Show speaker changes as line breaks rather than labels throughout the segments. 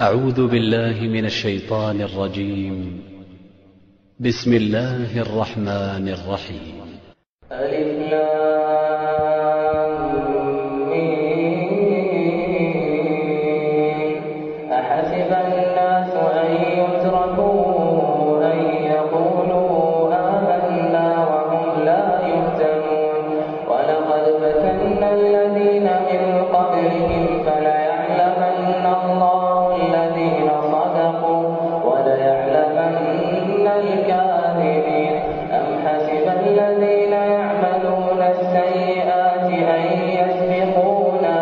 أعوذ بالله من الشيطان الرجيم. بسم الله الرحمن الرحيم.
ألف لام ميم. أحسب الناس أن يتركوا أن يقولوا آمنا وهم لا يفتنون ولقد فتنا الذين من قبلهم فليعلمن الله الذين صدقوا وليعلمن الكاذبين. أم حسب الذين يعملون السيئات أن يسبقونا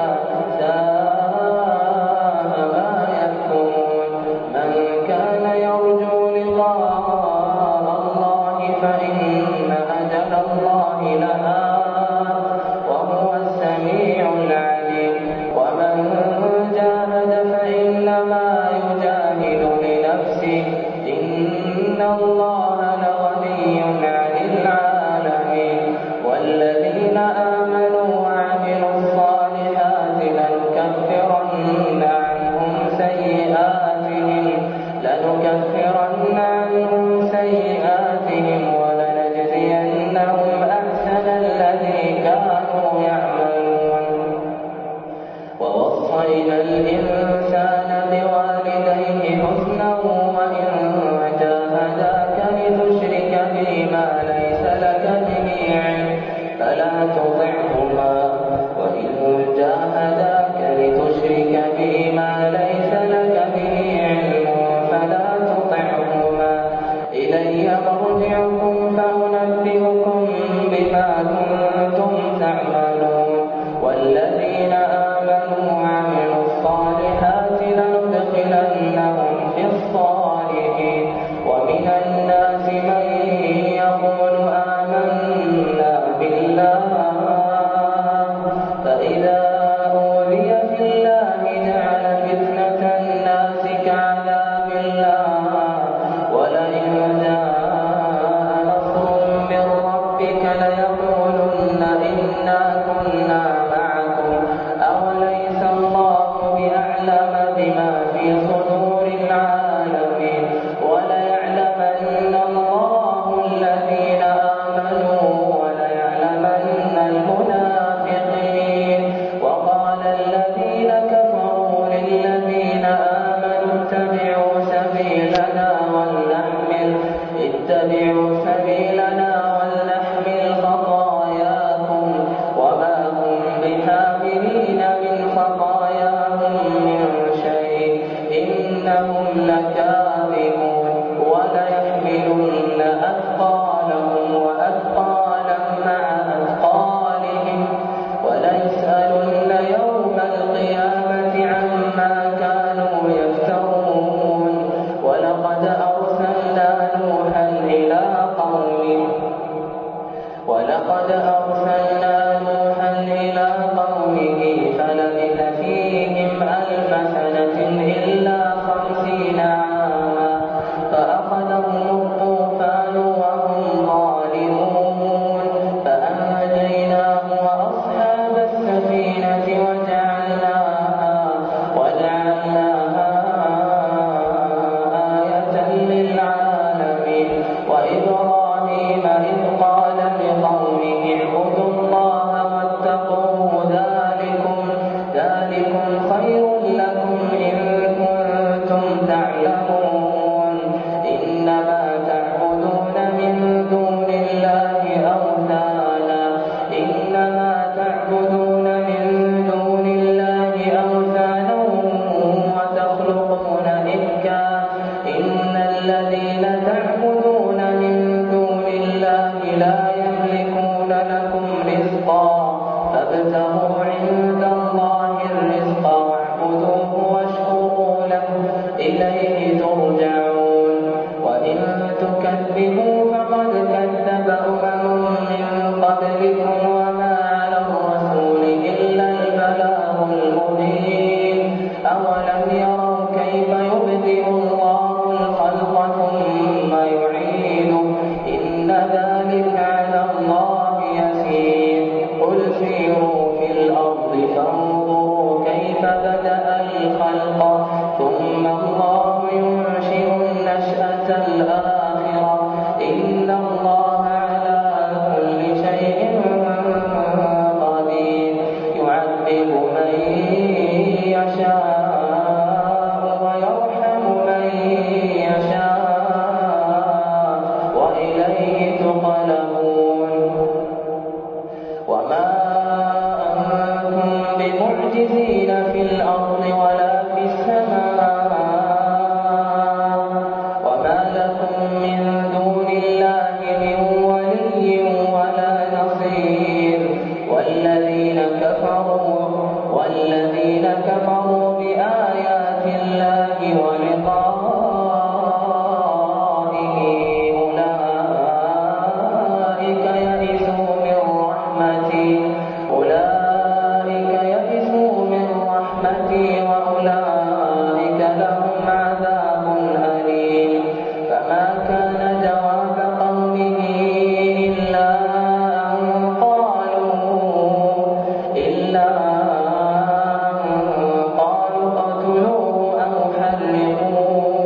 ساء ما يحكمون. من كان يرجو لقاء الله فإن أجل الله لآت وهو السميع العليم. ومن جاهد فإنما يجاهد لنفسه إن الله لغني عن العالمين. والذين آمنوا وعملوا الصالحات لنكفرن عنهم سيئاتهم ولنجزينهم أحسن الذي كانوا يعملون. ووصينا الإنسان بوالديه حسنا وإن جاهداك لتشرك بي ما ليس لك به علم فلا تطعهما إلي مرجعكم فأنبئكم بما كنتم تعملون. والذين آمنوا وعملوا الصالحات لندخلنهم في الصالحين. ومن الناس من يقول آمنا بالله فإذا أوذي في الله جعل فتنة الناس كعذاب الله. ولئن جاء نصر من ربك ليقولن إنا كنا معكم أوليس الله بأعلم بما في صدور العالمين. وليعلمن الله الذين آمنوا وليعلمن المنافقين. وقال الذين كفروا للذين آمنوا اتبعوا سبيلنا ولنحمل خطاياكم وما هم بحاملين من خطاياهم من شيء إنهم لكاذبون. وليحملن أثقالهم وأثقالا مع أثقالهم وليسألن يوم القيامة عما كانوا يفترون. ولقد أرسلنا نوحا إلى قومه فلبث فيهم 1000 سنة إلا 50 عاما فأخذهم الطوفان وهم ظالمون. فأنجيناه وأصحاب السفينة وجعلناها آية للعالمين. وإبراهيم إذ قال لقومه اعبدوا الله واتقوه ذلكم خير لكم إن كنتم تعلمون. ولقائه أولئك يئسوا من رحمتي وأولئك لهم عذاب أليم فما كان جواب قومه إلا أن قالوا اقتلوه أو حرقوه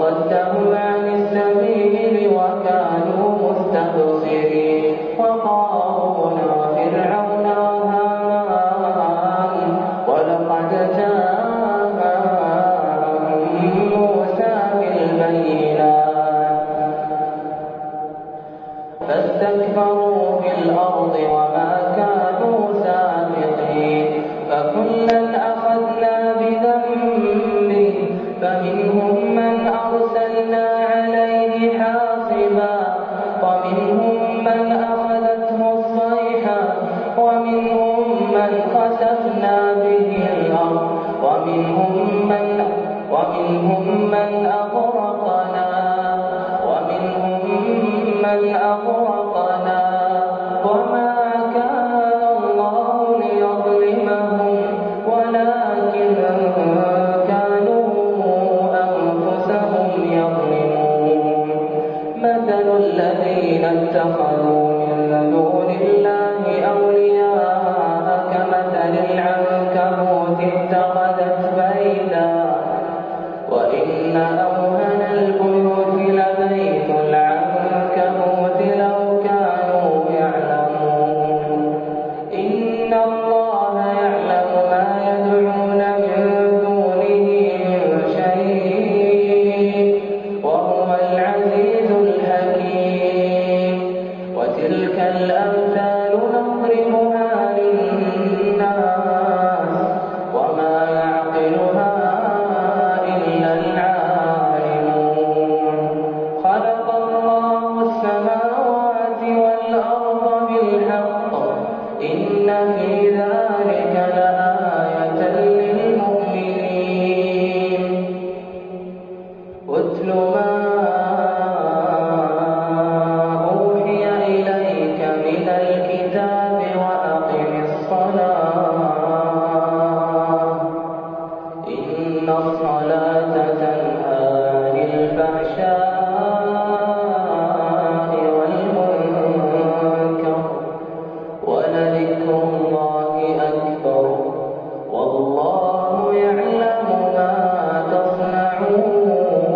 وصدهم عن السبيل وكانوا مستبصرين وقارون وفرعون وهامان ولقد جاءهم موسى بالبينات فاستكبروا في الأرض وما كانوا سابقين فكلا أخذنا بذنبه فمنهم من أرسلنا عليه حاصبا ومنهم من أخذته الصيحة ومنهم من خسفنا به الأرض ومنهم من أغرقنا وما كان الله ليظلمهم ولكن كانوا أنفسهم يظلمون مثل الذين اتخذوا من دون الله أولياء كمثل العنكبوت اتخذت بيتا وإن أوهن البيوت لبيت العنكبوت لو كانوا يعلمون إن الله يعلم ما يدعون من دونه من شيء وهو العزيز الحكيم وتلك الأمثال نضربها للناس وما يعقلها إلا العالمون خلق الله السماوات والأرض بالحق إن في ذلك لآية للمؤمنين اتل ما أوحي إليك من الكتاب وأقم الصلاة إن الصلاة تنهى عن الفحشاء والمنكر ولذكر الله أكبر والله يعلم ما تصنعون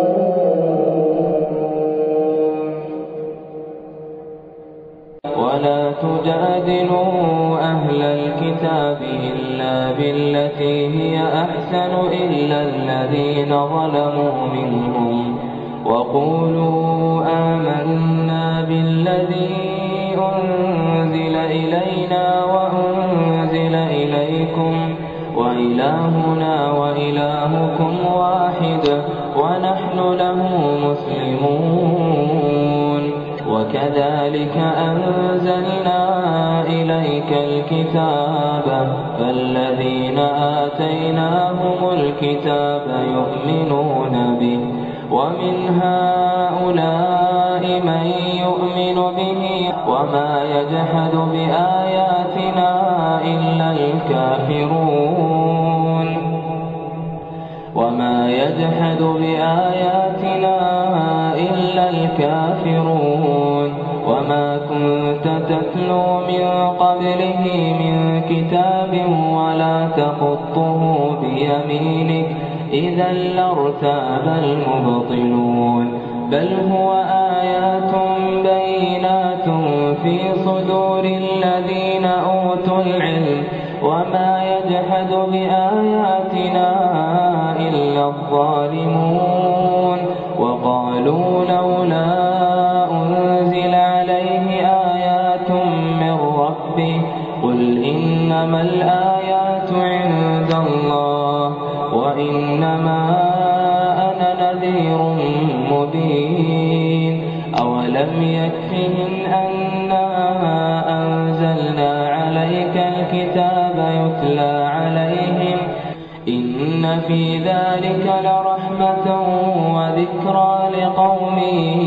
ولا تجادلوا أهل الكتاب إلا بالتي هي أحسن إلا الذين ظلموا منهم وقولوا آمنا بالذي أنزل إلينا وأنزل إليكم وإلهنا وإلهكم واحد ونحن له مسلمون وكذلك أنزلنا إليك الكتاب فالذين آتيناهم الكتاب يؤمنون به ومن هؤلاء من يؤمن به وما يجحد بآياتنا إلا الكافرون وما كنت تتلو من قبله من كتاب ولا تخطه بيمينك إذا لارتاب المبطلون بل هو آيات بينات في صدور الذين أوتوا العلم وما يجحد بآياتنا إلا الظالمون وقالوا لولا أنزل عليه آيات من ربه قل إنما الآيات عند الله وإنما أنا نذير مبين أولم يكفهم أنا أنزلنا عليك الكتاب يتلى عليهم إن في ذلك لرحمة وذكرى لقوم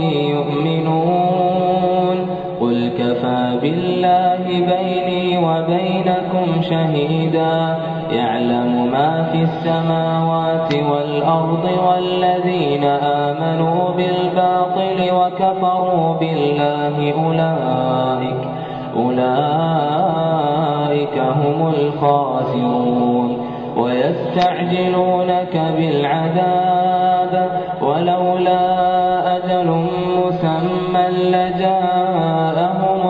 يؤمنون قل كفى بالله بيني وبينكم شهيدا يعلم ما في السماوات والأرض والذين آمنوا بالباطل وكفروا بالله أولئك هم الخاسرون ويستعجلونك بالعذاب ولولا أجل مسمى لجاءهم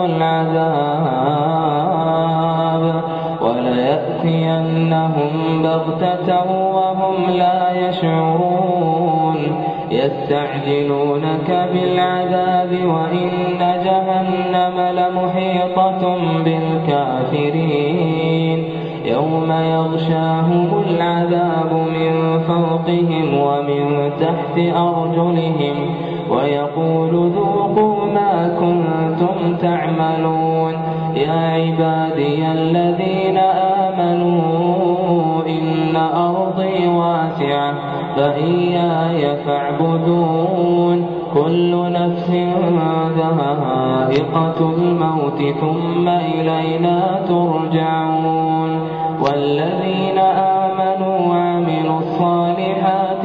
العذاب وليأتينهم بغتة وهم لا يشعرون يستعجلونك بالعذاب وإن جهنم لمحيطة بالكافرين يوم يغشاهم العذاب من فوقهم ومن تحت أرجلهم ويقول ذوقوا ما كنتم تعملون يا عبادي الذين آمنوا إن أرضي واسعة فإياي فاعبدون كل نفس ذائقة الموت ثم إلينا ترجعون والذين آمنوا وعملوا الصالحات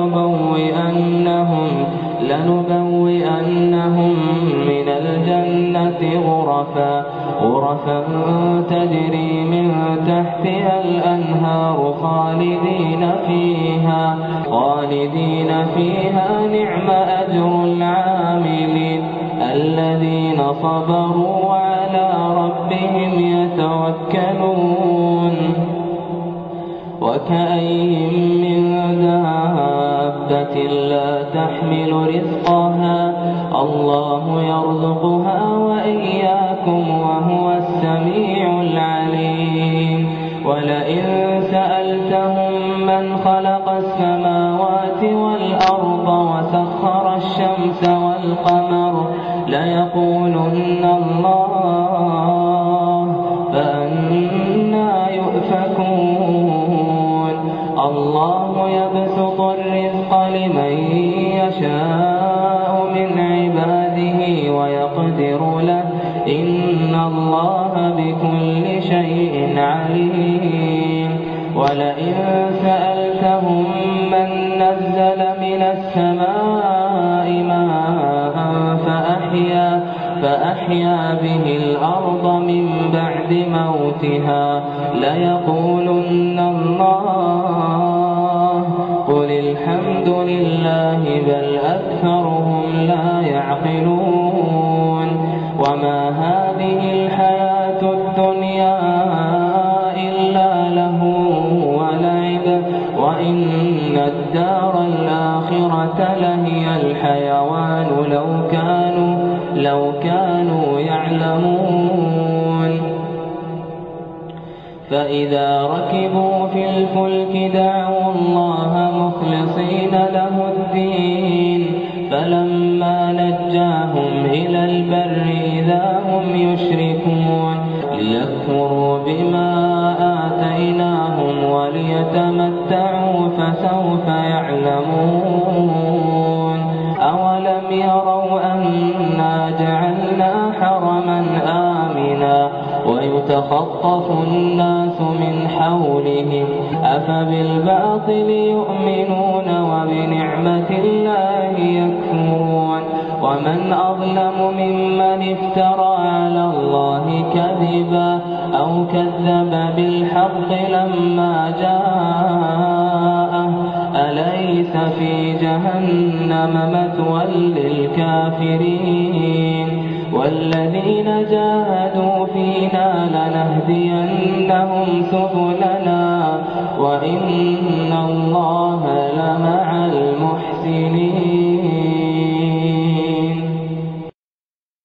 لنبوئنهم من الجنة غرفا تجري من تحتها الأنهار خالدين فيها نعم أجر العاملين الذين صبروا وعلى ربهم يتوكلون وكأين من دابة لا تحمل رزقها الله يرزقها وإياكم وهو السميع العليم ولئن سألتهم من خلق السماوات والأرض وسخر الشمس والقمر ليقولن الله فأنى يؤفكون الله يبسط الرزق لمن يشاء من عباده ويقدر له إن الله بكل شيء عليم ولئن سألتهم من نزل من السماء ماء فأحيا به الأرض من بعد موتها ليقولن الله قل الحمد لله بل أكثرهم لا يعقلون وما هذه الحياة الدنيا إلا لهو ولعب وإن الدار الآخرة لهي الحيوان لو كانوا يعلمون فإذا ركبوا في الفلك دعوا الله مخلصين له الدين فلما نجاهم إلى البر إذا هم يشركون ليكفروا بما آتيناهم وليتمتعوا فسوف يعلمون أولم يروا أنا جعلنا حرما آمنا ويتخطف الناس من حولهم أفبالباطل يؤمنون وبنعمة الله يكفرون ومن أظلم ممن افترى على الله كذبا أو كذب بالحق لما جاءه أليس في جهنم مثوى للكافرين والذين جاهدوا فينا لنهدينهم سبلنا وإن الله لمع المحسنين